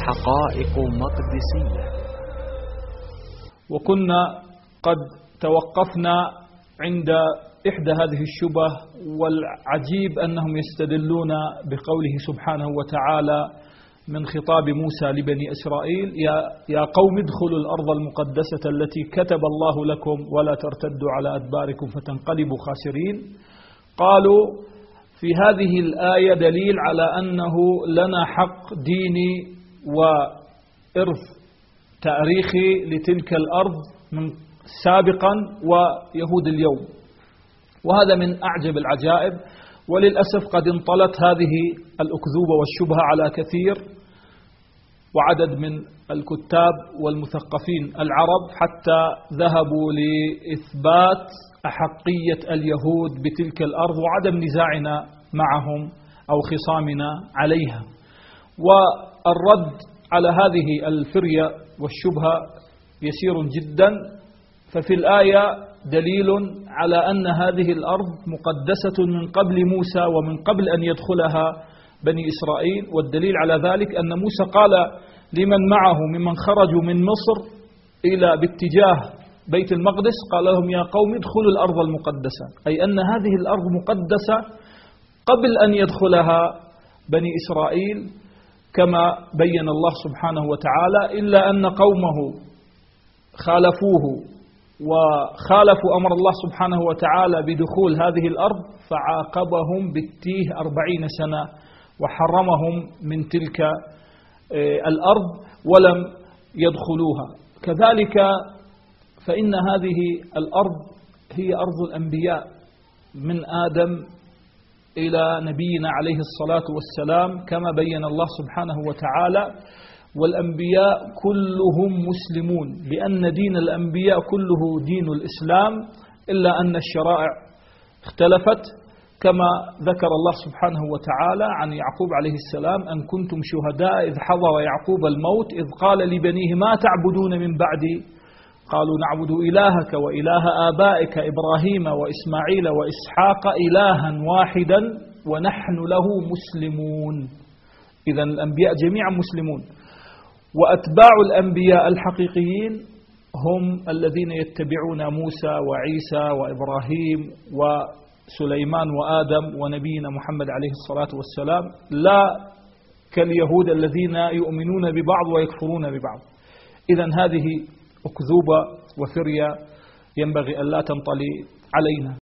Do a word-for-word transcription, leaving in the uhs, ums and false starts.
حقائق مقدسية. وكنا قد توقفنا عند إحدى هذه الشبه، والعجيب أنهم يستدلون بقوله سبحانه وتعالى من خطاب موسى لبني إسرائيل: يا, يا قوم ادخلوا الأرض المقدسة التي كتب الله لكم ولا ترتدوا على أدباركم فتنقلبوا خاسرين. قالوا في هذه الآية دليل على أنه لنا حق ديني وإرث تاريخي لتلك الأرض من سابقا ويهود اليوم، وهذا من أعجب العجائب. وللأسف قد انطلت هذه الأكذوبة والشبهة على كثير وعدد من الكتاب والمثقفين العرب، حتى ذهبوا لإثبات أحقية اليهود بتلك الأرض وعدم نزاعنا معهم أو خصامنا عليها. والرد على هذه الفرية والشبهة يسير جدا. ففي الآية دليل على أن هذه الأرض مقدسة من قبل موسى ومن قبل أن يدخلها بني إسرائيل. والدليل على ذلك أن موسى قال لمن معه ممن خرجوا من مصر إلى باتجاه بيت المقدس، قال لهم: يا قوم ادخلوا الأرض المقدسة، أي أن هذه الأرض مقدسة قبل أن يدخلها بني إسرائيل كما بين الله سبحانه وتعالى، إلا أن قومه خالفوه وخالفوا أمر الله سبحانه وتعالى بدخول هذه الأرض، فعاقبهم بالتيه أربعين سنة وحرمهم من تلك الأرض ولم يدخلوها. كذلك فإن هذه الأرض هي أرض الأنبياء من آدم إلى نبينا عليه الصلاة والسلام كما بين الله سبحانه وتعالى. والأنبياء كلهم مسلمون، لأن دين الأنبياء كله دين الإسلام، إلا أن الشرائع اختلفت كما ذكر الله سبحانه وتعالى عن يعقوب عليه السلام: أن كنتم شهداء إذ حضر يعقوب الموت إذ قال لبنيه ما تعبدون من بعدي قالوا نعبد إلهك وإله آبائك إبراهيم وإسماعيل وإسحاق إلها واحدا ونحن له مسلمون. إذن الأنبياء جميعا مسلمون، وأتباع الأنبياء الحقيقيين هم الذين يتبعون موسى وعيسى وإبراهيم وسليمان وآدم ونبينا محمد عليه الصلاة والسلام، لا كاليهود الذين يؤمنون ببعض ويكفرون ببعض. إذن هذه أكذوبة وفرية ينبغي أن لا تنطلي علينا.